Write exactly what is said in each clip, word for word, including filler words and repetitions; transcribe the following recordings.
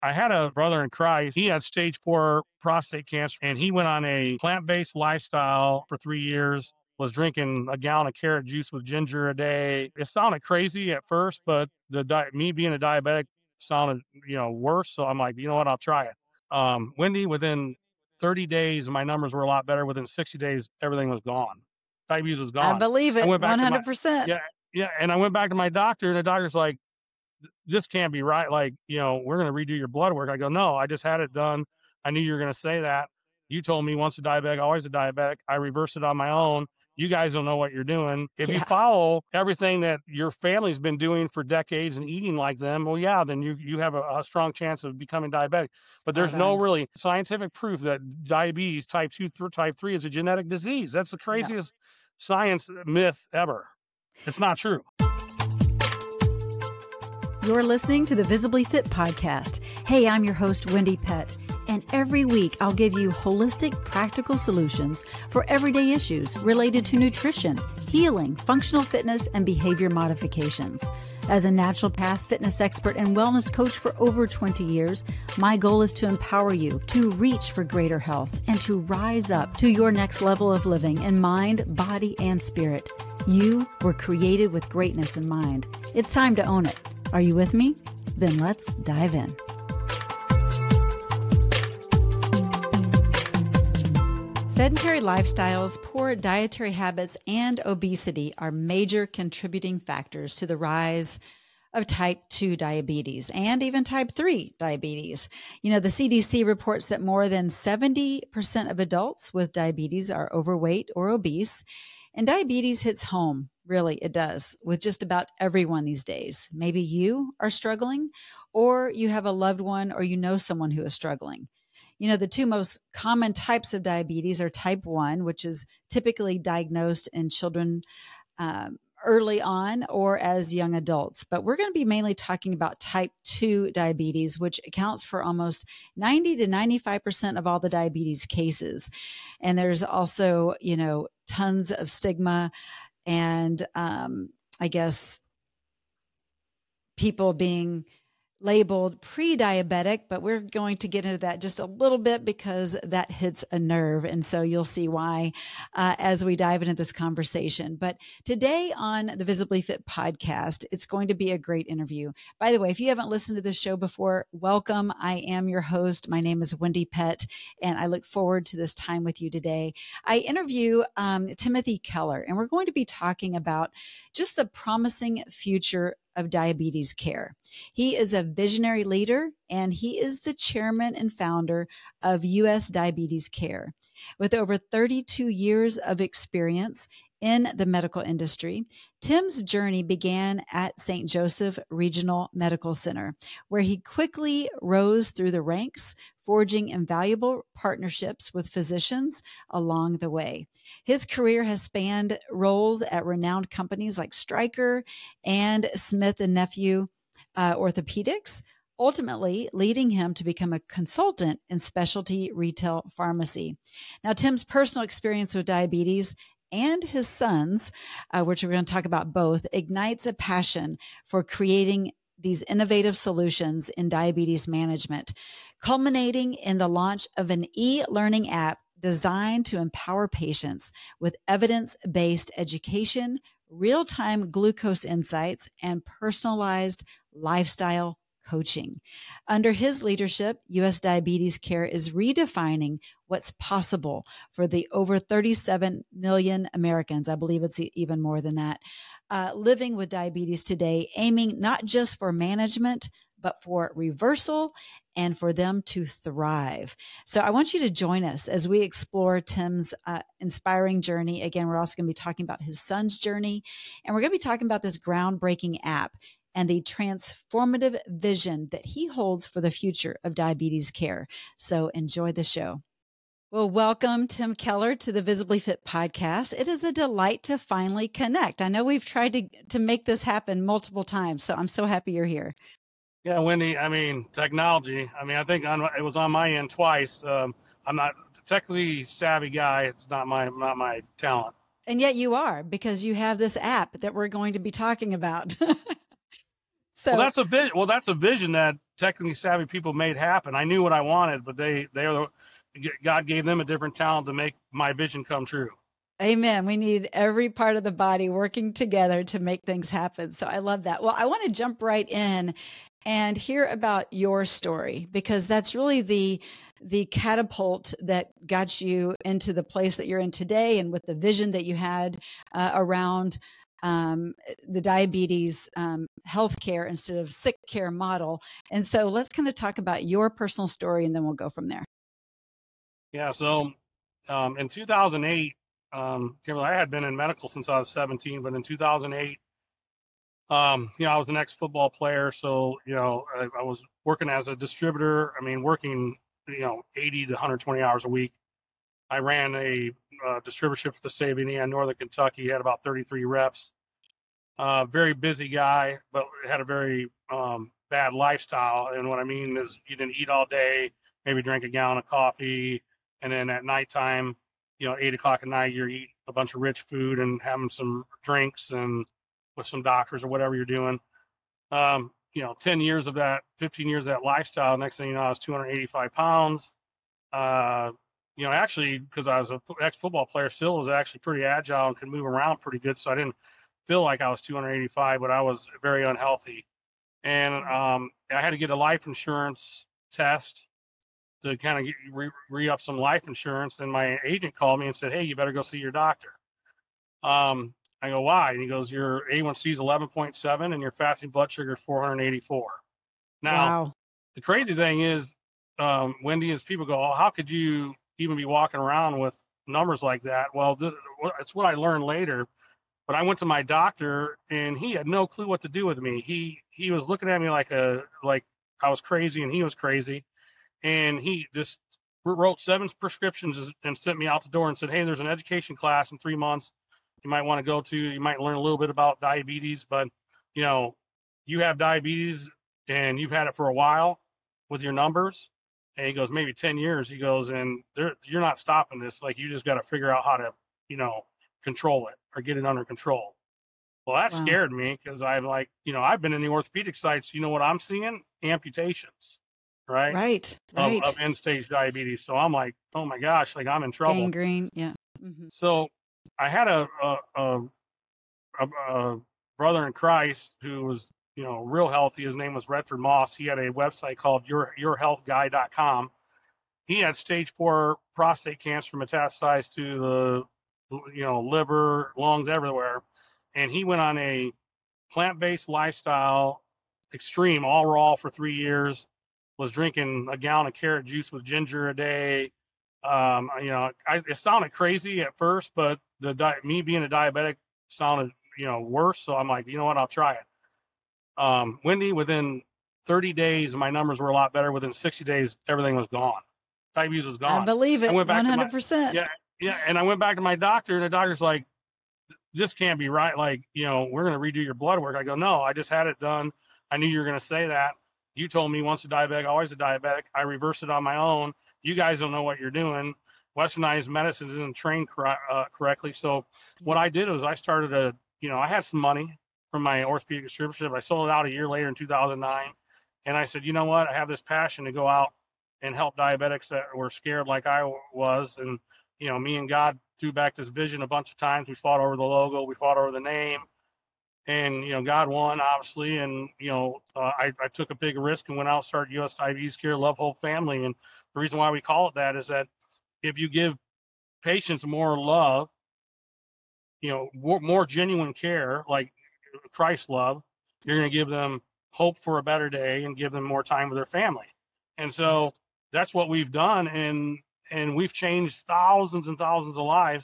I had a brother in Christ. He had stage four prostate cancer, and he went on a plant-based lifestyle for three years, was drinking a gallon of carrot juice with ginger a day. It sounded crazy at first, but the di- me being a diabetic sounded, you know, worse. So I'm like, you know what, I'll try it. Um, Wendy, within thirty days, my numbers were a lot better. Within sixty days, everything was gone. Diabetes was I gone. believe I it, went back to my, one hundred percent. yeah, yeah. And I went back to my doctor, and the doctor's like, this can't be right. Like, you know, we're going to redo your blood work. I go, no, I just had it done. I knew you were going to say that. You told me once a diabetic, always a diabetic. I reversed it on my own. You guys don't know what you're doing. If you Yeah. follow everything that your family's been doing for decades and eating like them, well, yeah, then you you have a, a strong chance of becoming diabetic. But there's Spot no on. really scientific proof that diabetes type two through type three is a genetic disease. That's the No. craziest science myth ever. It's not true. You're listening to the Visibly Fit podcast. Hey, I'm your host, Wendy Pett, and every week I'll give you holistic, practical solutions for everyday issues related to nutrition, healing, functional fitness, and behavior modifications. As a naturopath, fitness expert, and wellness coach for over twenty years, my goal is to empower you to reach for greater health and to rise up to your next level of living in mind, body, and spirit. You were created with greatness in mind. It's time to own it. Are you with me? Then let's dive in. Sedentary lifestyles, poor dietary habits, and obesity are major contributing factors to the rise of type two diabetes and even type three diabetes. You know, the C D C reports that more than seventy percent of adults with diabetes are overweight or obese. And diabetes hits home. Really, it does, with just about everyone these days. Maybe you are struggling, or you have a loved one, or you know someone who is struggling. You know, the two most common types of diabetes are type one, which is typically diagnosed in children um, early on or as young adults. But we're going to be mainly talking about type two diabetes, which accounts for almost ninety to ninety-five percent of all the diabetes cases. And there's also, you know, tons of stigma and um, I guess people being labeled pre-diabetic, but we're going to get into that just a little bit because that hits a nerve. And so you'll see why uh, as we dive into this conversation. But today on the Visibly Fit podcast, it's going to be a great interview. By the way, if you haven't listened to this show before, welcome. I am your host. My name is Wendy Pett, and I look forward to this time with you today. I interview um, Timothy Keller, and we're going to be talking about just the promising future of diabetes care. He is a visionary leader, and he is the chairman and founder of U S Diabetes Care. With over thirty-two years of experience in the medical industry, Tim's journey began at Saint Joseph Regional Medical Center, where he quickly rose through the ranks, forging invaluable partnerships with physicians along the way. His career has spanned roles at renowned companies like Stryker and Smith and Nephew uh, Orthopedics, ultimately leading him to become a consultant in specialty retail pharmacy. Now, Tim's personal experience with diabetes and his sons, uh, which we're going to talk about both, ignites a passion for creating these innovative solutions in diabetes management, culminating in the launch of an e-learning app designed to empower patients with evidence-based education, real-time glucose insights, and personalized lifestyle coaching. Under his leadership, U S Diabetes Care is redefining what's possible for the over thirty-seven million Americans, I believe it's even more than that, uh, living with diabetes today, aiming not just for management, but for reversal and for them to thrive. So I want you to join us as we explore Tim's uh, inspiring journey. Again, we're also going to be talking about his son's journey, and we're going to be talking about this groundbreaking app and the transformative vision that he holds for the future of diabetes care. So enjoy the show. Well, welcome, Tim Keller, to the Visibly Fit podcast. It is a delight to finally connect. I know we've tried to, to make this happen multiple times, so I'm so happy you're here. Yeah, Wendy, I mean, technology. I mean, I think on, it was on my end twice. Um, I'm not a technically savvy guy. It's not my not my talent. And yet you are, because you have this app that we're going to be talking about. So well, that's a vision. Well, that's a vision that technically savvy people made happen. I knew what I wanted, but they they are the, God gave them a different talent to make my vision come true. Amen. We need every part of the body working together to make things happen. So I love that. Well, I want to jump right in and hear about your story, because that's really the the catapult that got you into the place that you're in today, and with the vision that you had uh, around um, the diabetes um, healthcare instead of sick care model. And so let's kind of talk about your personal story, and then we'll go from there. Yeah. So um, in two thousand eight, um, Kimberly, I had been in medical since I was seventeen, but in two thousand eight, um, you know, I was an ex-football player, so you know, I, I was working as a distributor. I mean, working you know eighty to one hundred twenty hours a week. I ran a uh, distributorship for the state of Indiana, Northern Kentucky. Had about thirty-three reps. Uh, very busy guy, but had a very um, bad lifestyle. And what I mean is, you didn't eat all day, maybe drink a gallon of coffee, and then at nighttime, you know, eight o'clock at night, you're eating a bunch of rich food and having some drinks and with some doctors or whatever you're doing. Um, you know, ten years of that, fifteen years of that lifestyle. Next thing you know, I was two hundred eighty-five pounds. Uh, you know, actually, because I was an ex-football player, still was actually pretty agile and could move around pretty good. So I didn't feel like I was two hundred eighty-five, but I was very unhealthy. And um, I had to get a life insurance test to kind of re, re up some life insurance. And my agent called me and said, "Hey, you better go see your doctor." Um, I go, "Why?" And he goes, "Your A one C is eleven point seven and your fasting blood sugar is four hundred eighty-four. Now, Wow. the crazy thing is, um, Wendy, is people go, "Oh, how could you even be walking around with numbers like that?" Well, this, it's what I learned later. But I went to my doctor and he had no clue what to do with me. He he was looking at me like a like I was crazy and he was crazy. And he just wrote seven prescriptions and sent me out the door and said, "Hey, there's an education class in three months you might want to go to. You might learn a little bit about diabetes, but you know, you have diabetes and you've had it for a while with your numbers." And he goes, "Maybe ten years." He goes, "And you're not stopping this. Like, you just got to figure out how to, you know, control it or get it under control." Well, that Wow. scared me because I'm like, you know, I've been in the orthopedic sites. You know what I'm seeing? Amputations, right? Right. Of, Right. of end stage diabetes. So I'm like, oh my gosh, like I'm in trouble. Gangrene. Yeah. Mm-hmm. So I had a a, a a, a brother in Christ who was, you know, real healthy. His name was Redford Moss. He had a website called your your health guy dot com. He had stage four prostate cancer metastasized to the, you know, liver, lungs, everywhere. And he went on a plant-based lifestyle, extreme, all raw for three years, was drinking a gallon of carrot juice with ginger a day. Um, you know, I, it sounded crazy at first, but the di- me being a diabetic sounded, you know, worse. So I'm like, you know what, I'll try it. Um, Wendy, within thirty days, my numbers were a lot better. Within sixty days, everything was gone. Diabetes was I gone. believe I it. went back to my, one hundred percent. yeah, yeah. And I went back to my doctor and the doctor's like, "This can't be right. Like, you know, we're going to redo your blood work." I go, "No, I just had it done. I knew you were going to say that. You told me once a diabetic, always a diabetic. I reversed it on my own. You guys don't know what you're doing. Westernized medicine isn't trained cor- uh, correctly." So what I did was I started a, you know, I had some money from my orthopedic distributorship. I sold it out a year later in two thousand nine. And I said, you know what? I have this passion to go out and help diabetics that were scared like I was. And, you know, me and God threw back this vision a bunch of times. We fought over the logo, we fought over the name, and you know, God won, obviously. And you know, uh, I, I took a big risk and went out and started U S Diabetes Care, Love Hope Family. And the reason why we call it that is that if you give patients more love, you know, more, more genuine care, like Christ love, you're going to give them hope for a better day and give them more time with their family. And so that's what we've done, and and we've changed thousands and thousands of lives.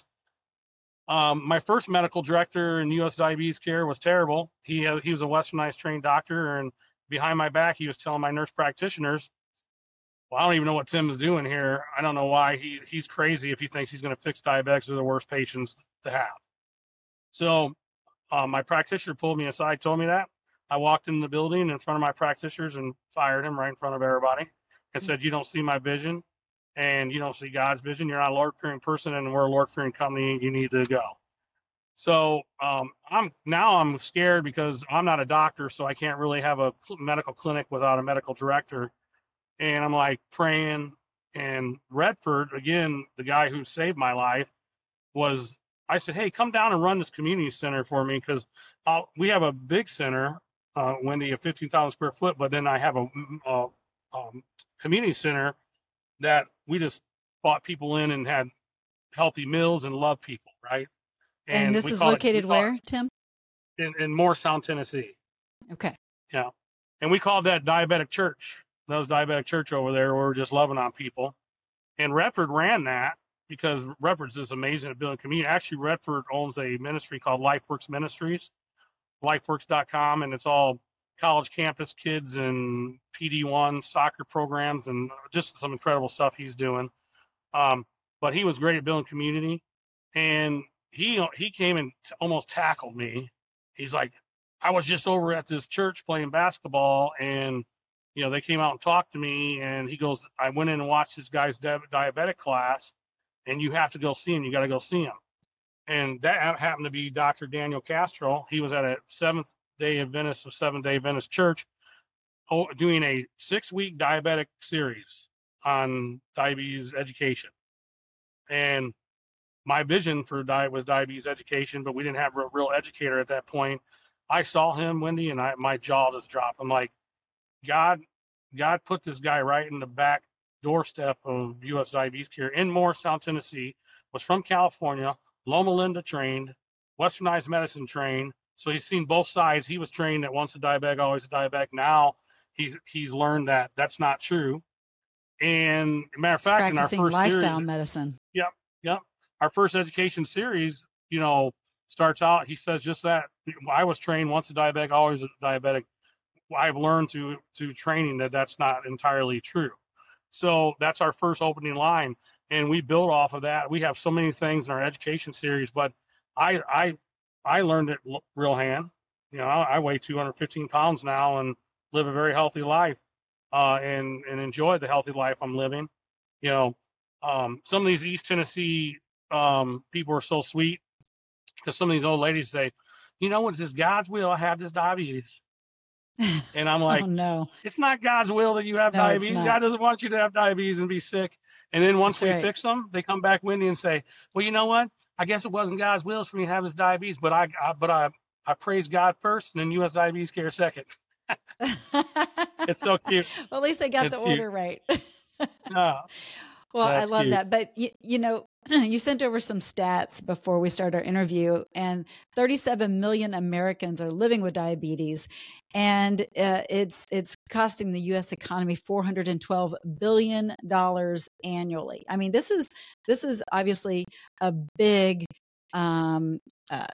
Um, my first medical director in U S Diabetes Care was terrible. He had, he was a westernized trained doctor, and behind my back, he was telling my nurse practitioners, "Well, I don't even know what Tim is doing here. I don't know why he he's crazy if he thinks he's going to fix diabetics. They're the worst patients to have." So um, my practitioner pulled me aside, told me that. I walked in the building in front of my practitioners and fired him right in front of everybody and said, "You don't see my vision and you don't see God's vision. You're not a Lord-fearing person, and we're a Lord-fearing company. You need to go." So um, I'm now I'm scared because I'm not a doctor, so I can't really have a cl- medical clinic without a medical director. And I'm like praying. And Redford, again, the guy who saved my life, was I said, hey, come down and run this community center for me because we have a big center, uh, Wendy, of fifteen thousand square foot, but then I have a, a um, community center that we just brought people in and had healthy meals and love people, right? And And this we is called it we located call where, Tim? it in, in Morristown, Tennessee. Okay. Yeah, and we called that Diabetic Church. That was Diabetic Church over there, where we're just loving on people. And Redford ran that because Redford's this amazing at building community. Actually, Redford owns a ministry called LifeWorks Ministries, lifeworks dot com, and it's all college campus kids and P D one soccer programs and just some incredible stuff he's doing. Um, but he was great at building community, and he he came and t- almost tackled me. He's like, I was just over at this church playing basketball, and you know they came out and talked to me, and he goes, I went in and watched this guy's di- diabetic class, and you have to go see him. You got to go see him. And that happened to be Doctor Daniel Castro. He was at a Seventh Day Adventist, a Seventh Day Adventist church, oh, doing a six-week diabetic series on diabetes education. And my vision for diet was diabetes education, but we didn't have a real educator at that point. I saw him, Wendy, and I, my jaw just dropped. I'm like, God, God put this guy right in the back doorstep of U S Diabetes Care in Morristown, Tennessee. Was from California, Loma Linda trained, Westernized medicine trained. So he's seen both sides. He was trained that once a diabetic, always a diabetic. Now he's he's learned that that's not true. And matter of He's fact, in our practicing first lifestyle series, medicine. yep, yep, our first education series, you know, starts out. He says just that. I was trained once a diabetic, always a diabetic. I've learned through through training that that's not entirely true. So that's our first opening line, and we build off of that. We have so many things in our education series, but I I I learned it real hand. You know, I weigh two hundred fifteen pounds now and live a very healthy life, uh, and and enjoy the healthy life I'm living. You know, um, some of these East Tennessee um, people are so sweet because some of these old ladies say, you know, it's this God's will I have this diabetes. And I'm like, oh, no. it's not God's will that you have No, it's diabetes. not. God doesn't want you to have diabetes and be sick. And then once That's we right. fix them, they come back, Wendy, and say, well, you know what? I guess it wasn't God's will for me to have this diabetes, but I, I but I, I praise God first and then U S Diabetes Care second. It's so cute. Well, at least they got It's the cute. order right. Oh, Well, I that's love cute. that. But, you, you know, you sent over some stats before we started our interview, and thirty-seven million Americans are living with diabetes, and uh, it's it's costing the U S economy four hundred twelve billion dollars annually. I mean, this is this is obviously a big um, uh,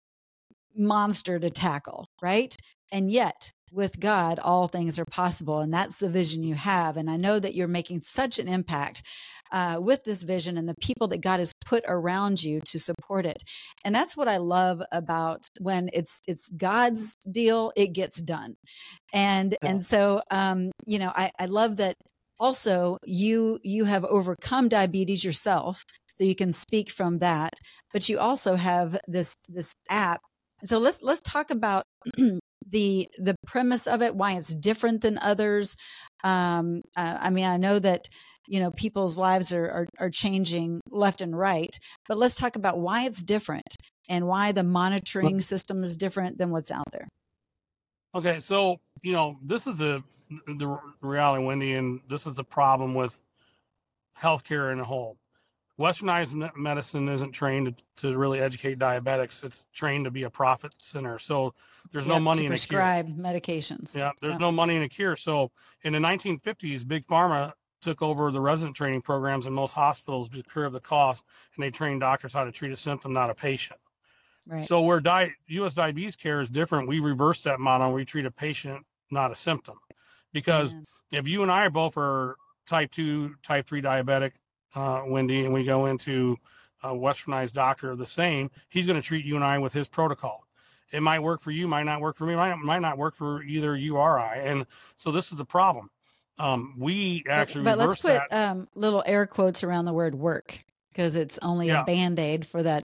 monster to tackle, right? And yet, with God, all things are possible. And that's the vision you have. And I know that you're making such an impact uh, with this vision and the people that God has put around you to support it. And that's what I love about when it's it's God's deal, it gets done. And Yeah. and so um, you know, I, I love that also you you have overcome diabetes yourself, so you can speak from that. But you also have this this app. So let's let's talk about the the premise of it, why it's different than others. Um, uh, I mean, I know that you know people's lives are, are are changing left and right, but let's talk about why it's different and why the monitoring system is different than what's out there. Okay, so you know this is a the reality, Wendy, and this is a problem with healthcare in a whole. Westernized medicine isn't trained to, to really educate diabetics. It's trained to be a profit center. So there's no Yep, money to in a cure. prescribe medications. Yeah, there's Yep. no money in a cure. So in the nineteen fifties, Big Pharma took over the resident training programs in most hospitals to curb the cost, and they trained doctors how to treat a symptom, not a patient. Right. So where di- U S Diabetes Care is different, we reverse that model. We treat a patient, not a symptom. Because Amen. if you and I both are type two, type three diabetic, uh, Wendy, and we go into a westernized doctor of the same, he's going to treat you and I with his protocol. It might work for you, might not work for me, might, might not work for either you or I. And so this is the problem. Um, we actually but, but let's reverse put that. um, little air quotes around the word work, because it's only Yeah. a Band-Aid for that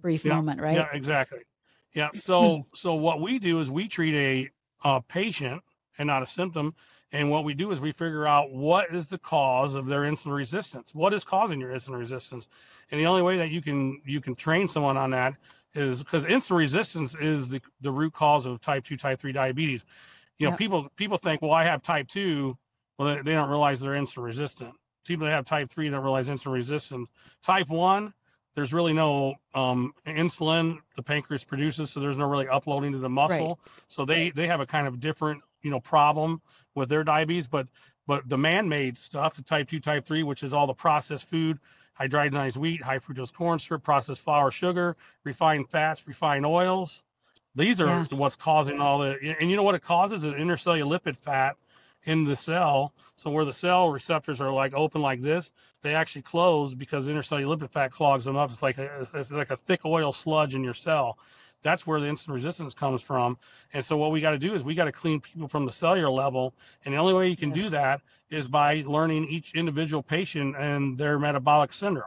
brief Yeah, moment, right? yeah, exactly. Yeah. So so what we do is we treat a, a patient and not a symptom. And what we do is we figure out what is the cause of their insulin resistance. What is causing your insulin resistance? And the only way that you can you can train someone on that is because insulin resistance is the, the root cause of type two, type three diabetes. You know, Yep. people people think, well, I have type two. Well, they, they don't realize they're insulin resistant. People that have type three don't realize insulin resistant. Type one, there's really no um, insulin the pancreas produces, so there's no really uploading to the Right. muscle. So they they have a kind of different you know problem with their diabetes. But but the man-made stuff, the type two, type three, which is all the processed food, hydrogenized wheat, high fructose corn syrup, processed flour, sugar, refined fats, refined oils. These are Yeah. what's causing all the, and you know what it causes is intercellular lipid fat in the cell. So where the cell receptors are like open like this, they actually close because intercellular lipid fat clogs them up. It's like a, it's like a thick oil sludge in your cell. That's where the insulin resistance comes from. And so what we got to do is we got to clean people from the cellular level. And the only way you can do Yes. that is by learning each individual patient and their metabolic syndrome.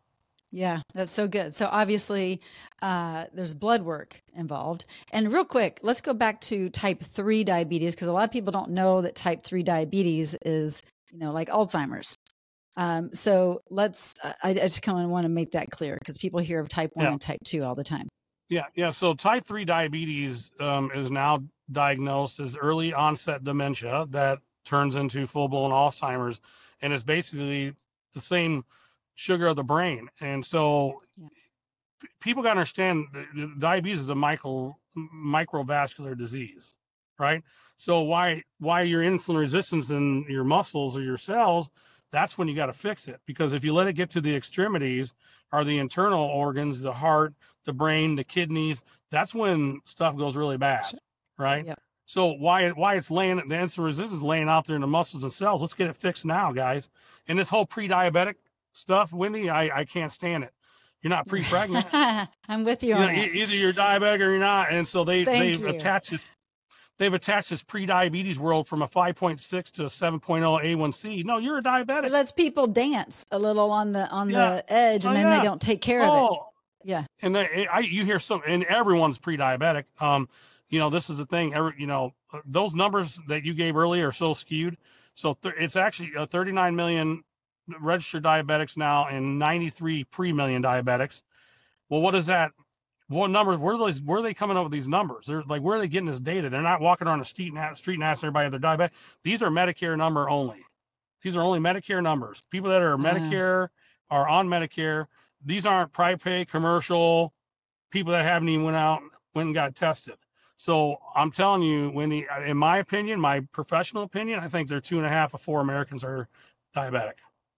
Yeah, that's so good. So obviously, uh, there's blood work involved. And real quick, let's go back to type three diabetes, because a lot of people don't know that type three diabetes is, you know, like Alzheimer's. Um, so let's, I, I just kind of want to make that clear because people hear of type one Yeah. and type two all the time. Yeah, yeah. So type three diabetes um, is now diagnosed as early onset dementia that turns into full blown Alzheimer's, and it's basically the same sugar of the brain. And so Yeah. p- people got to understand that diabetes is a micro microvascular disease, right? So why why your insulin resistance in your muscles or your cells? That's when you got to fix it, because if you let it get to the extremities or the internal organs, the heart, the brain, the kidneys, that's when stuff goes really bad, Sure. right? Yep. So why why it's laying the insulin resistance is laying out there in the muscles and cells? Let's get it fixed now, guys. And this whole pre-diabetic stuff, Wendy, I I can't stand it. You're not pre-pregnant. I'm with you You on know, that. e- either you're diabetic or you're not. And so they Thank they've you. attached this they've attached this pre-diabetes world from a five point six to a seven point oh A one C. No, you're a It diabetic. lets people dance a little on the on Yeah. the edge, Oh and then they yeah. don't take care of it. Oh, Yeah. and they, I you hear some, and everyone's pre-diabetic. Um, you know, this is the thing. Every you know, uh, those numbers that you gave earlier are so skewed. So th- it's actually uh, thirty-nine million registered diabetics now, and ninety-three pre-million diabetics. Well, what is that? What numbers? Where are those? Where are they coming up with these numbers? They're like, where are they getting this data? They're not walking around the street and street and asking everybody if they're diabetic. These are Medicare number only. These are only Medicare numbers. People that are Uh, Medicare are on Medicare. These aren't private pay, commercial, people that haven't even went out went and got tested. So I'm telling you, Wendy, in my opinion, my professional opinion, I think there two and a half of four Americans are diabetic.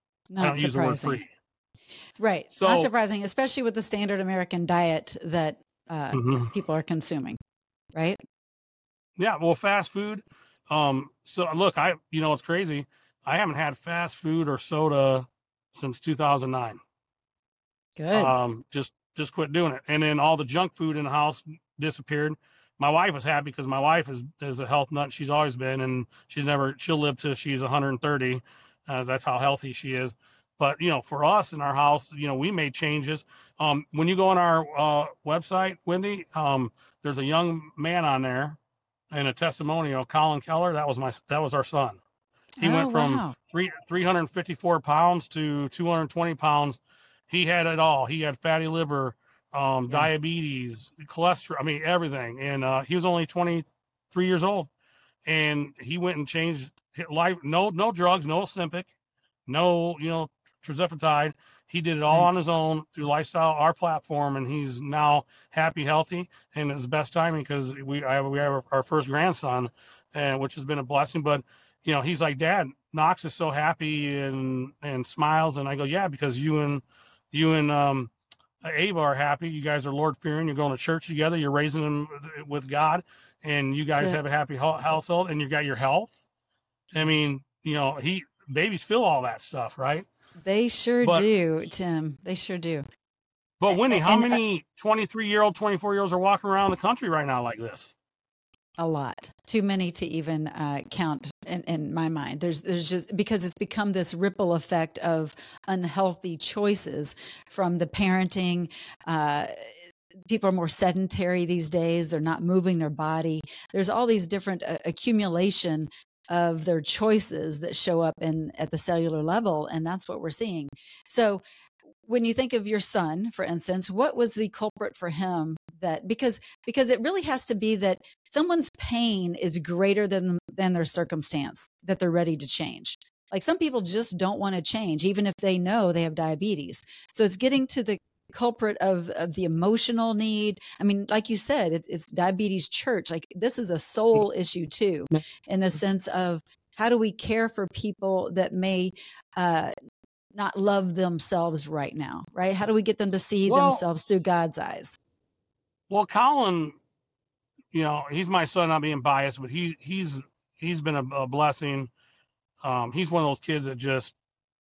I not don't use the word surprising. free. Right. Not So surprising, especially with the standard American diet that uh, mhm. people are consuming. Right. Yeah, well, fast food. Um, so look, I you know it's crazy. I haven't had fast food or soda since two thousand nine. Good. Um, just just quit doing it. And then all the junk food in the house disappeared. My wife was happy because my wife is is a health nut. She's always been, and she's never she'll live till she's one hundred thirty. Uh, that's how healthy she is. But you know, for us in our house, you know, we made changes. Um, when you go on our uh, website, Wendy, um, there's a young man on there and a testimonial, Colin Keller. That was my that was our son. He Oh, went from wow. three three hundred fifty-four pounds to two hundred twenty pounds. He had it all. He had fatty liver, um, Yeah. diabetes, cholesterol. I mean everything. And uh, he was only twenty-three years old, and he went and changed his life. No no drugs, no Ozempic, no you know tirzepatide. He did it all Right. on his own through lifestyle, our platform, and he's now happy, healthy, and it's best timing because we I, we have our first grandson, and which has been a blessing. But you know, he's like, Dad, Knox is so happy and and smiles, and I go, yeah, because you and you and um, Ava are happy. You guys are Lord fearing. You're going to church together. You're raising them with God, and you That's guys it. have a happy household, and you got your health. I Yeah. mean, you know, he babies feel all that stuff, right? They sure But do, Tim. They sure do. but A- Wendy, a- how And uh, many twenty-three year old, twenty-four year olds are walking around the country right now like this? A lot, too many to even uh, count in, in my mind. There's, there's just because it's become this ripple effect of unhealthy choices from the parenting. Uh, people are more sedentary these days. They're not moving their body. There's all these different uh, accumulation of their choices that show up in at the cellular level, and that's what we're seeing. So when you think of your son, for instance, what was the culprit for him? That because because it really has to be that someone's pain is greater than than their circumstance that they're ready to change. Like some people just don't want to change, even if they know they have diabetes. So it's getting to the culprit of of the emotional need. I mean, like you said, it's, it's diabetes church. Like this is a soul issue too, in the sense of how do we care for people that may uh, not love themselves right now, right? How do we get them to see Well, themselves through God's eyes? well, Colin, you know, he's my son, not being biased, but he he's he's been a, a blessing. Um, he's one of those kids that just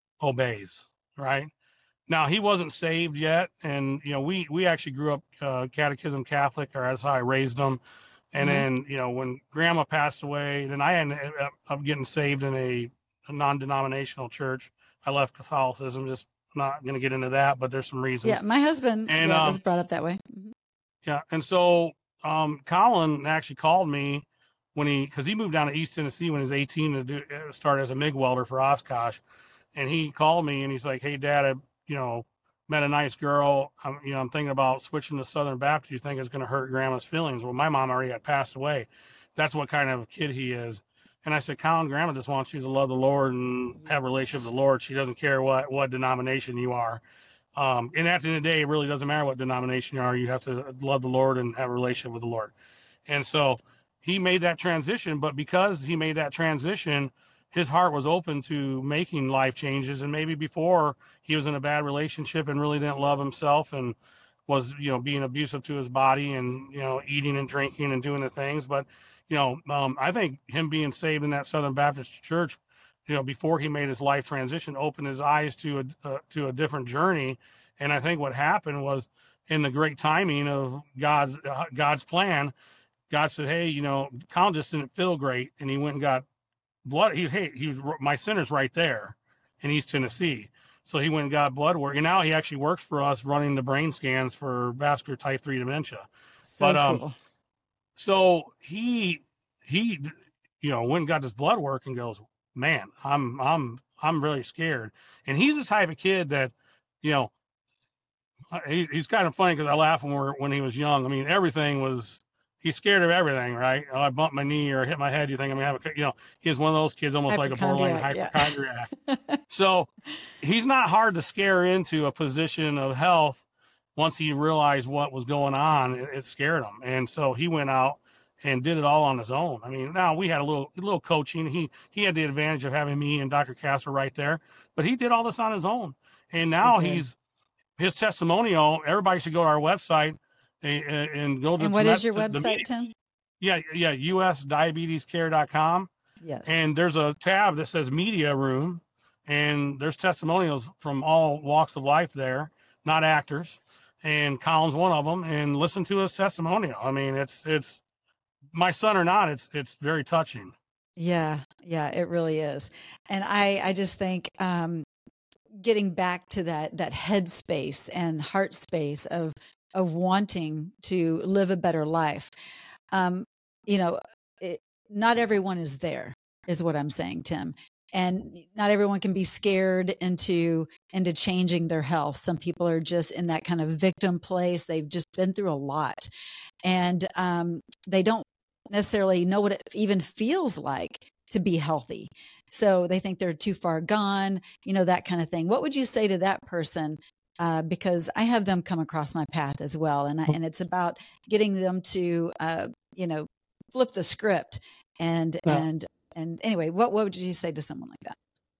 obeys, right? Now he wasn't saved yet, and you know, we we actually grew up uh, catechism Catholic, or that's how I raised him. And Uh-huh. then you know, when Grandma passed away, then I ended up getting saved in a, a non-denominational church. I left Catholicism. Just not going to get into that, but there's some reasons. Yeah, my husband, And yeah, um, was brought up that way. Mhm. yeah, and so um, Colin actually called me when he, because he moved down to East Tennessee when he was eighteen to do, uh, start as a MIG welder for Oshkosh, and he called me and he's like, "Hey, Dad, I, you know, met a nice girl. I'm, you know, I'm thinking about switching to Southern Baptist. You think it's going to hurt Grandma's feelings?" Well, my mom already had passed away. That's what kind of kid he is. And I said, Colin, Grandma just wants you to love the Lord and have a relationship with the Lord. She doesn't care what what denomination you are. Um, and at the end of the day, it really doesn't matter what denomination you are. You have to love the Lord and have a relationship with the Lord. And so he made that transition, but because he made that transition, his heart was open to making life changes. And maybe before he was in a bad relationship and really didn't love himself and was, you know, being abusive to his body and, you know, eating and drinking and doing the things. But, you know, um, I think him being saved in that Southern Baptist church, you know, before he made his life transition, opened his eyes to a uh, to a different journey. And I think what happened was, in the great timing of God's uh, God's plan, God said, "Hey, you know, Colin just didn't feel great," and he went and got blood. He hey, he was my center's right there in East Tennessee. So he went and got blood work, and now he actually works for us running the brain scans for vascular type three dementia. But So um, cool. so he he you know went and got this blood work and goes, man, I'm I'm I'm really scared. And he's the type of kid that, you know, he, he's kind of funny because I laugh when we're when he was young. I mean, everything was he's scared of everything, right? Oh, I bumped my knee or hit my head. You think I'm gonna have a, you know, he's one of those kids, almost like a borderline Hypochondriac, hypochondriac. yeah. So he's not hard to scare into a position of health. Once he realized what was going on, it, it scared him, and so he went out and did it all on his own. I mean, now we had a little a little coaching. He he had the advantage of having me and Doctor Casper right there, but he did all this on his own. And So now good. he's his testimonial. Everybody should go to our website and, and go to And what is your the, the website, media. Tim? Yeah, yeah, U S diabetes care dot com. Yes. And there's a tab that says media room, and there's testimonials from all walks of life there, not actors. And Colin's one of them. And listen to his testimonial. I mean, it's it's my son or not, it's it's very touching. Yeah, yeah, it really is. And I I just think um getting back to that that head space and heart space of of wanting to live a better life. Um, you know, it, not everyone is there, is what I'm saying, Tim. And not everyone can be scared into into changing their health. Some people are just in that kind of victim place. They've just been through a lot, and um, they don't necessarily know what it even feels like to be healthy. So they think they're too far gone, you know, that kind of thing. What would you say to that person? Uh, because I have them come across my path as well, and I, and it's about getting them to, uh, you know, flip the script. And Yeah. and and anyway, what what would you say to someone like that?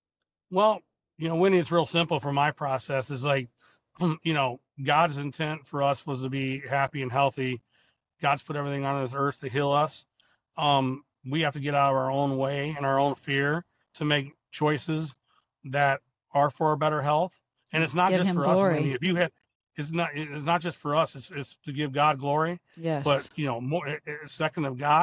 Well, you know, Winnie, it's real simple for my process. Is like, you know, God's intent for us was to be happy and healthy. God's put everything on this earth to heal us. Um, we have to get out of our own way and our own fear to make choices that are for a better health. And it's not Give just him for glory. us, Wendy. If you had, it's not, it's not just for us. It's, it's to give God glory. Yes. But you know, more second of God,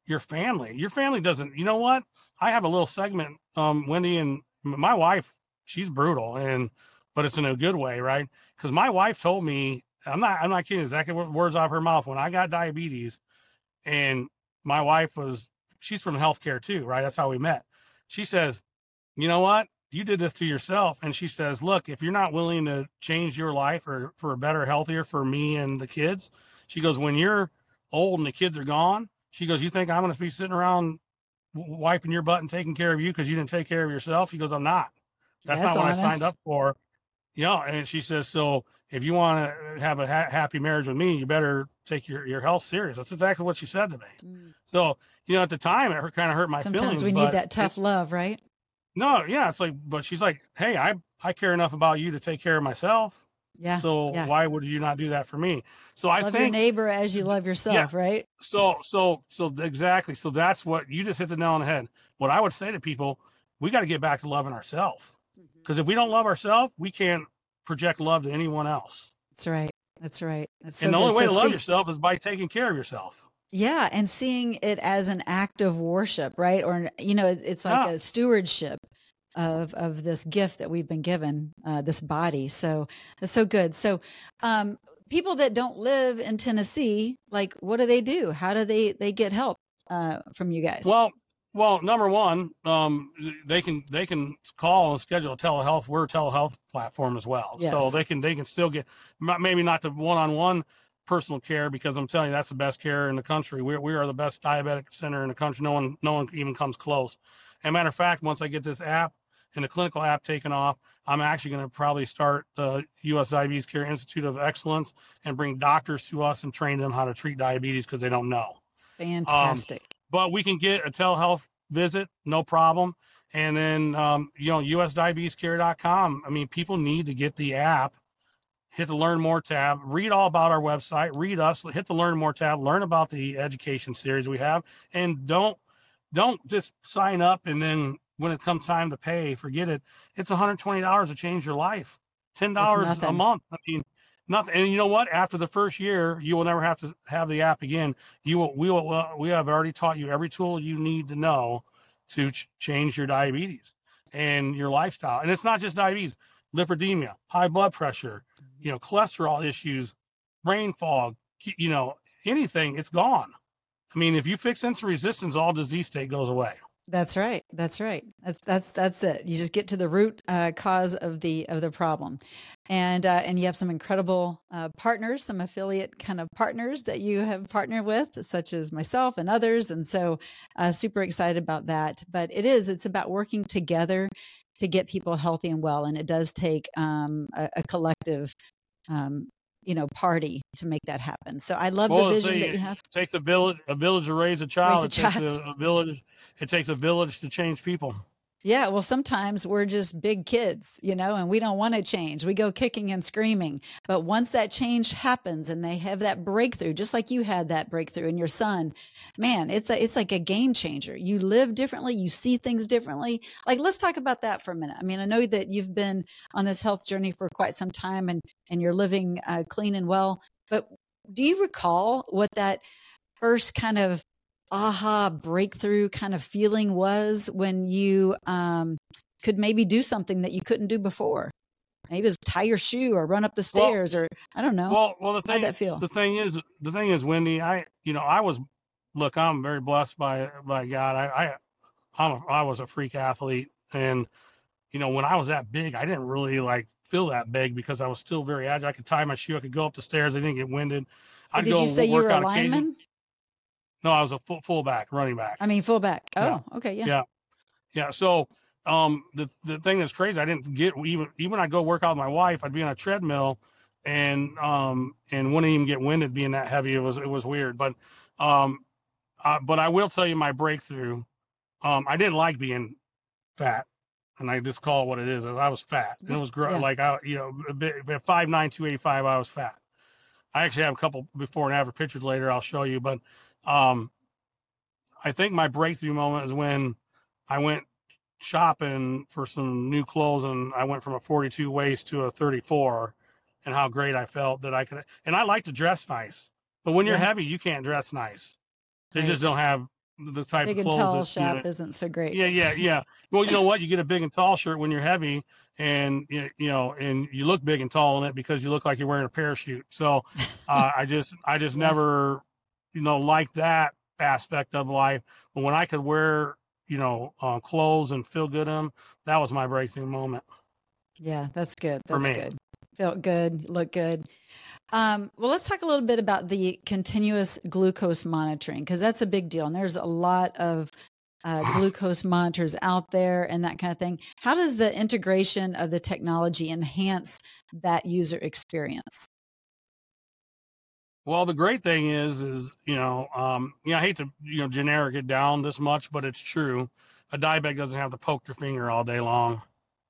your family. Your family doesn't, you know what? I have a little segment, um, Wendy, and my wife, she's brutal, and but it's in a good way, right? Because my wife told me, I'm not, I'm not kidding, exactly what words off her mouth. When I got diabetes, and my wife was, she's from healthcare too, right? That's how we met. She says, you know what? You did this to yourself. And she says, look, if you're not willing to change your life or for a better, healthier for me and the kids, she goes, when you're old and the kids are gone, she goes, you think I'm going to be sitting around wiping your butt and taking care of you because you didn't take care of yourself? She goes, I'm not. That's That's not what I signed honest. up for. You know, and she says, so if you want to have a ha- happy marriage with me, you better take your, your health serious. That's exactly what she said to me. Mm. So, you know, at the time, it kind of hurt my Sometimes feelings, we need but that tough it's, love, right? no, yeah, it's like, but she's like, hey, I, I care enough about you to take care of myself. Yeah. So Yeah. why would you not do that for me? So I Love your think, neighbor as you love yeah, yourself, right? so, so, so exactly. So that's what you just hit the nail on the head. What I would say to people, we got to get back to loving ourselves. Because if we don't love ourselves, we can't project love to anyone else. That's right. That's right. That's so And the good. only way So to love see, yourself is by taking care of yourself. yeah, and seeing it as an act of worship, right? Or you know, it- it's like Yeah. a stewardship of of this gift that we've been given, uh, this body. So that's so good. So, um, people that don't live in Tennessee, like, what do they do? How do they they get help uh, from you guys? Well, well, number one, um, they can they can call and schedule a telehealth. We're a telehealth platform as well, so they Yes. can they can still get m- maybe not the one-on-one personal care, because I'm telling you that's the best care in the country. We we are the best diabetic center in the country. No one no one even comes close. And matter of fact, once I get this app and the clinical app taken off, I'm actually going to probably start the U S Diabetes Care Institute of Excellence and bring doctors to us and train them how to treat diabetes because they don't know. Um, Fantastic. but we can get a telehealth visit, no problem. And then, um, you know, U S diabetes care dot com. I mean, people need to get the app, hit the Learn More tab, read all about our website, read us, hit the Learn More tab, learn about the education series we have, and don't don't just sign up and then when it comes time to pay, forget it. It's one hundred twenty dollars to change your life, It's ten dollars a nothing. month. I mean, nothing. And you know what? After the first year, you will never have to have the app again. You will. We will. Uh, we have already taught you every tool you need to know to ch- change your diabetes and your lifestyle. And it's not just diabetes, lipidemia, high blood pressure, you know, cholesterol issues, brain fog, you know, anything. It's gone. I mean, if you fix insulin resistance, all disease state goes away. That's right. That's right. That's that's that's it. You just get to the root uh, cause of the of the problem, and uh, and you have some incredible uh, partners, some affiliate kind of partners that you have partnered with, such as myself and others, and so uh, super excited about that. But it is it's about working together to get people healthy and well, and it does take um, a, a collective. Um, you know, party to make that happen. So I love the Well, vision say that you it have. takes a village, a village to raise a Raise child. a It takes child. a, a village. It takes a village to change people. Yeah, well, sometimes we're just big kids, you know, and we don't want to change. We go kicking and screaming. But once that change happens and they have that breakthrough, just like you had that breakthrough in your son, man, it's a, it's like a game changer. You live differently, you see things differently. Like, let's talk about that for a minute. I mean, I know that you've been on this health journey for quite some time and and you're living uh, clean and well. But do you recall what that first kind of aha breakthrough kind of feeling was when you um, could maybe do something that you couldn't do before? Maybe it was tie your shoe or run up the Well, stairs, or I don't know. well, well. The How'd thing, that feel? the thing is, the thing is, Wendy. I, you know, I was, look, I'm very blessed by by God. I, I, I'm a, I was a freak athlete, and you know, when I was that big, I didn't really like feel that big because I was still very agile. I could tie my shoe. I could go up the stairs. I didn't get winded. Hey, I'd did go you say w- you work were a out occasionally. lineman? No, I was a full fullback, running back. I mean, fullback. Yeah, Oh, okay, yeah. yeah. Yeah. So um, the the thing that's crazy, I didn't get even even when I go work out with my wife, I'd be on a treadmill and um and wouldn't even get winded being that heavy. It was it was weird. But um uh, but I will tell you my breakthrough. Um, I didn't like being fat, and I just call it what it is. I was fat, and Yeah, it was gr- yeah. like I you know a bit, at five nine, two eighty-five, I was fat. I actually have a couple before and after pictures later. I'll show you, but um I think my breakthrough moment is when I went shopping for some new clothes and I went from a forty-two waist to a thirty-four, and how great I felt that I could. And I like to dress nice, but when you're Yeah. heavy, you can't dress nice. They just don't Right. have the type of Big and clothes tall that, you shop know, isn't so great. yeah, yeah, yeah. Well, you know what? You get a big and tall shirt when you're heavy, and you you know, and you look big and tall in it because you look like you're wearing a parachute. So, uh, I just, I just Yeah. never, you know, liked that aspect of life. But when I could wear, you know, uh, clothes and feel good in them, that was my breakthrough moment Yeah, that's good. for That's me. good. Felt good, look good. Um, well, let's talk a little bit about the continuous glucose monitoring because that's a big deal. And there's a lot of uh, glucose monitors out there and that kind of thing. How does the integration of the technology enhance that user experience? Well, the great thing is, is you know, um, you know, I hate to you know generic it down this much, but it's true. A diabetic doesn't have to poke their finger all day long.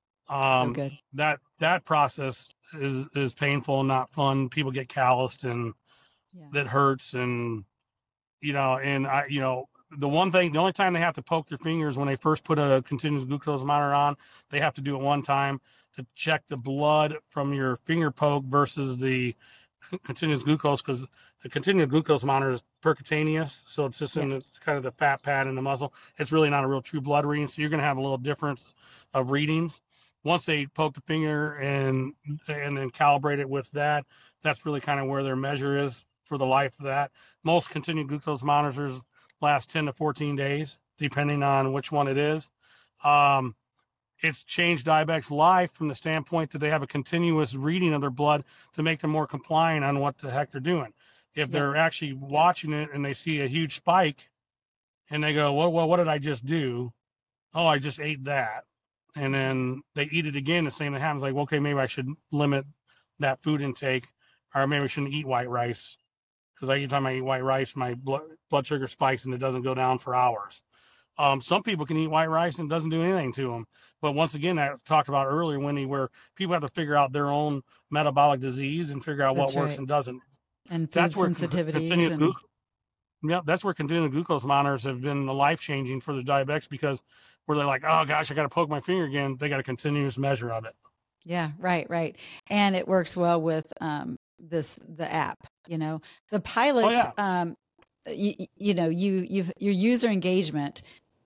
So Um, good. that that process is is painful and not fun. People get calloused and Yeah. that hurts, and you know, and I, you know, the one thing, the only time they have to poke their fingers when they first put a continuous glucose monitor on, they have to do it one time to check the blood from your finger poke versus the continuous glucose, because the continuous glucose monitor is percutaneous, so it's just Yeah. in the kind of the fat pad in the muscle. It's really not a real true blood reading, so you're going to have a little difference of readings. Once they poke the finger and and then calibrate it with that, that's really kind of where their measure is for the life of that. Most continuous glucose monitors last ten to fourteen days, depending on which one it is. Um, it's changed diabetics' life from the standpoint that they have a continuous reading of their blood to make them more compliant on what the heck they're doing. If Yep. they're actually watching it and they see a huge spike and they go, well, well, what did I just do? Oh, I just ate that. And Mhm. then they eat it again. The same thing happens, like, well, okay, maybe I should limit that food intake, or maybe I shouldn't eat white rice. Because every time I eat white rice, my blood, blood sugar spikes and it doesn't go down for hours. Um, some people can eat white rice and it doesn't do anything to them. But once again, I talked about earlier, Wendy, where people have to figure out their own metabolic disease and figure out what That's works right. and doesn't. And food That's where con- sensitivities continuous and glucose, yeah, that's where continuous glucose monitors have been life changing for the diabetics, because where they're like, oh gosh, I got to poke my finger again. They got a continuous measure of it. yeah, right, right. And it works well with um, this the app. You know, the Oh pilot. yeah. Um, you, you know, you you your user engagement.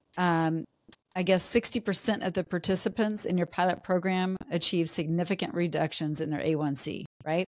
Um, I guess sixty percent of the participants in your pilot program achieve significant reductions in their A one C, right?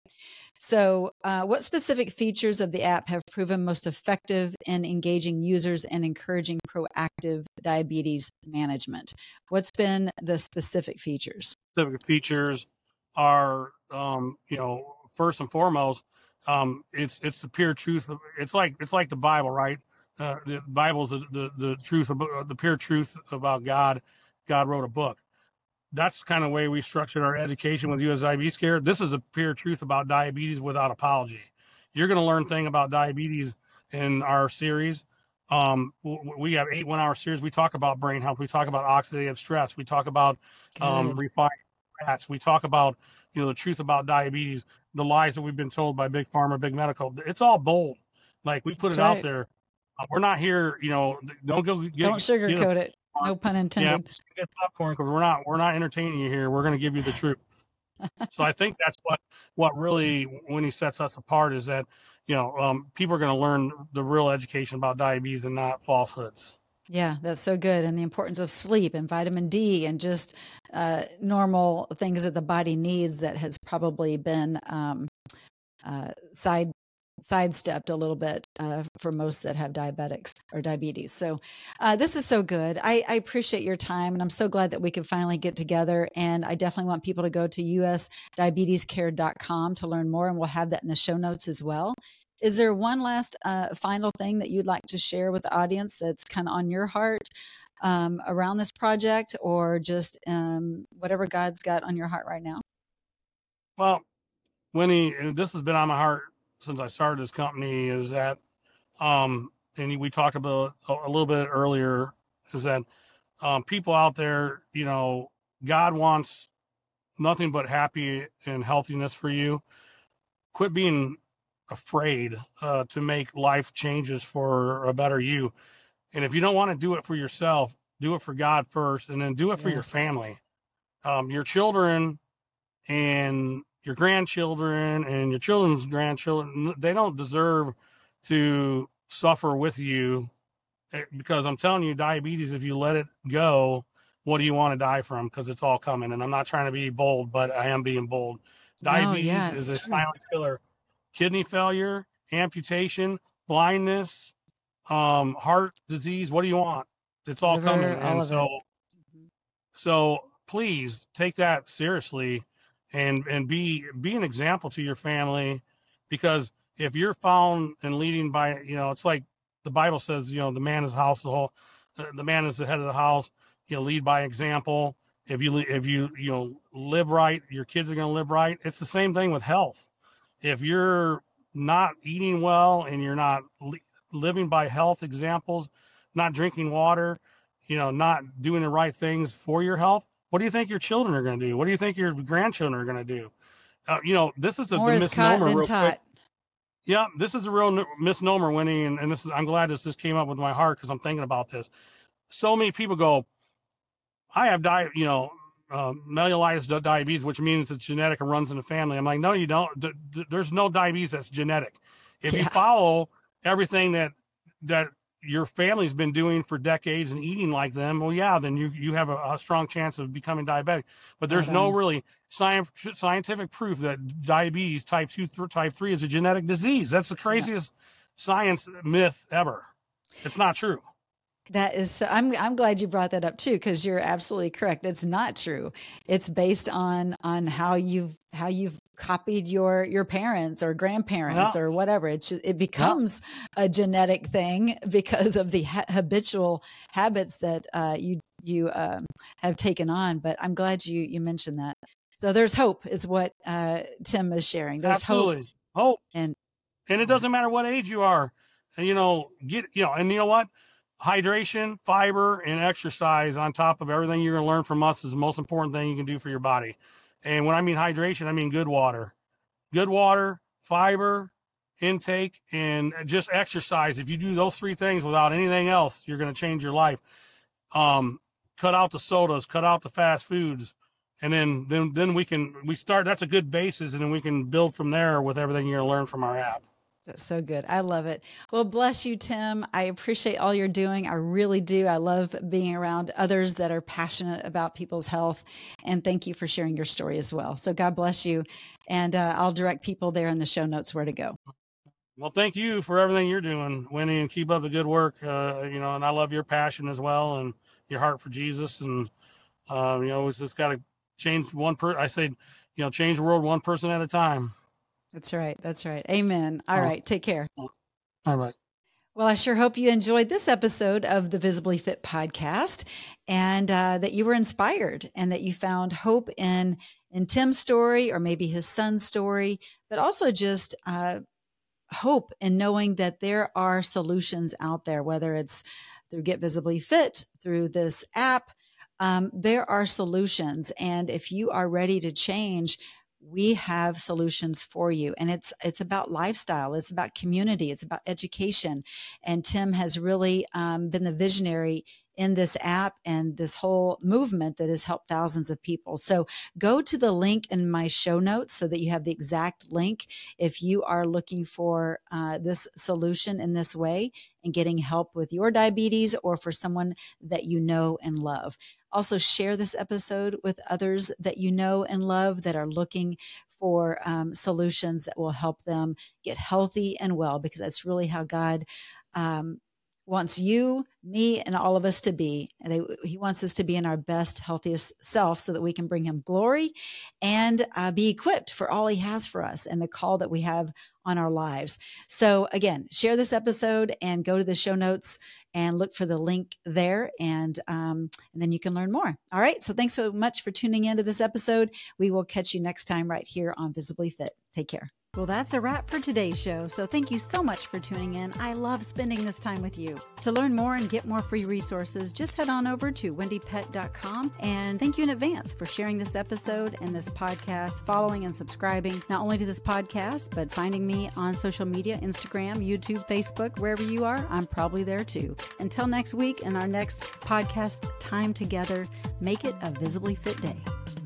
So, uh, what specific features of the app have proven most effective in engaging users and encouraging proactive diabetes management? What's been the specific features? Specific features are, um, you know, first and foremost, um, it's it's the pure truth. Of, it's like it's like the Bible, right? Uh, the Bible's the, the the truth about the pure truth about God. God wrote a book. That's the kind of way we structured our education with U S Diabetes Care. This is a pure truth about diabetes without apology. You're going to learn thing about diabetes in our series. Um, we have eight one-hour series. We talk about brain health. We talk about oxidative stress. We talk about um, Good. refined fats. We talk about you know the truth about diabetes, the lies that we've been told by big pharma, big medical. It's all bold. Like we put That's it out right. there. Uh, we're not here. You know, don't go Don't get get a sugarcoat it. No pun yeah, intended. get popcorn, because we're not we're not entertaining you here. We're going to give you the truth. So I think that's what what really when he sets us apart is that you know um, people are going to learn the real education about diabetes and not falsehoods. Yeah, that's so good. And the importance of sleep and vitamin D and just uh, normal things that the body needs that has probably been um, uh, side sidestepped a little bit uh, for most that have diabetics or diabetes. So uh, this is so good. I, I appreciate your time, and I'm so glad that we could finally get together. And I definitely want people to go to u s diabetes care dot com to learn more, and we'll have that in the show notes as well. Is there one last uh, final thing that you'd like to share with the audience that's kind of on your heart um, around this project, or just um, whatever God's got on your heart right now? Well, Winnie, and this has been on my heart since I started this company, is that um, and we talked about a, a little bit earlier, is that um, people out there, you know, God wants nothing but happy and healthiness for you. Quit being afraid uh, to make life changes for a better you. And if you don't want to do it for yourself, do it for God first, and then do it for your Yes. family, um, your children, and your grandchildren, and your children's grandchildren. They don't deserve to suffer with you because I'm telling you, diabetes, if you let it go, what do you want to die from? Because it's all coming. And I'm not trying to be bold, but I am being bold. Diabetes no, yeah, is a true. silent killer. Kidney failure, amputation, blindness, um, heart disease. What do you want? It's all Liver, coming. all And of so, it. so please take that seriously, and and be be an example to your family, because if you're found and leading by, you know, it's like the Bible says, you know, the man is the house, the whole, the man is the head of the house. You know, lead by example. If you if you you know live right, your kids are going to live right. It's the same thing with health. If you're not eating well and you're not li- living by health examples, not drinking water, you know, not doing the right things for your health, what do you think your children are going to do? What do you think your grandchildren are going to do? Uh, you know, this is a More is caught misnomer than real quick. taught. Yeah, this is a real n- misnomer, Winnie, and, and this is, I'm glad this this came up with my heart because I'm thinking about this. So many people go, I have di- you know, uh, mellitus diabetes, which means it's genetic and runs in the family. I'm like, no, you don't. D- d- there's no diabetes that's genetic. If Yeah. you follow everything that that your family's been doing for decades and eating like them, well, yeah, then you you have a, a strong chance of becoming diabetic. But there's Spot no on. really science scientific proof that diabetes type two, th- type three is a genetic disease. That's the craziest science myth ever. It's not true. That is so, I'm I'm glad you brought that up too, because you're absolutely correct. It's not true. It's based on on how you've how you've copied your your parents or grandparents Yeah. or whatever. It's just, it becomes a genetic thing because of the ha- habitual habits that uh, you you um, have taken on. But I'm glad you you mentioned that. So there's hope, is what uh, Tim is sharing. There's Absolutely. hope, Hope. and And it yeah. doesn't matter what age you are. And, you know, get, you know, and you know what? Hydration, fiber, and exercise on top of everything you're going to learn from us is the most important thing you can do for your body. And when I mean hydration, I mean good water. Good water, fiber, intake, and just exercise. If you do those three things without anything else, you're going to change your life. Um, cut out the sodas, cut out the fast foods. And then, then, then we can, we start, that's a good basis. And then we can build from there with everything you're going to learn from our app. That's so good. I love it. Well, bless you, Tim. I appreciate all you're doing. I really do. I love being around others that are passionate about people's health. And thank you for sharing your story as well. So God bless you. And uh, I'll direct people there in the show notes where to go. Well, thank you for everything you're doing, Winnie, and keep up the good work. Uh, you know, and I love your passion as well and your heart for Jesus. And, uh, you know, it's just got to change one per, I say, you know, change the world one person at a time. That's right. That's right. Amen. All Oh. right. Take care. All right. Well, I sure hope you enjoyed this episode of the Visibly Fit podcast, and uh, that you were inspired and that you found hope in, in Tim's story, or maybe his son's story, but also just uh, hope in knowing that there are solutions out there, whether it's through Get Visibly Fit, through this app. Um, there are solutions. And if you are ready to change, we have solutions for you. And it's, it's about lifestyle. It's about community. It's about education. And Tim has really um, been the visionary in this app and this whole movement that has helped thousands of people. So go to the link in my show notes so that you have the exact link if you are looking for uh, this solution in this way and getting help with your diabetes, or for someone that you know and love. Also, share this episode with others that you know and love that are looking for um, solutions that will help them get healthy and well, because that's really how God um, wants you, me, and all of us to be. And they, he wants us to be in our best, healthiest self so that we can bring him glory and uh, be equipped for all he has for us and the call that we have on our lives. So again, share this episode and go to the show notes and look for the link there. And, um, and then you can learn more. All right. So thanks so much for tuning into this episode. We will catch you next time right here on Visibly Fit. Take care. Well, that's a wrap for today's show. So thank you so much for tuning in. I love spending this time with you. To learn more and get more free resources, just head on over to wendy pett dot com. And thank you in advance for sharing this episode and this podcast, following and subscribing, not only to this podcast, but finding me on social media, Instagram, YouTube, Facebook, wherever you are, I'm probably there too. Until next week and our next podcast time together, make it a Visibly Fit day.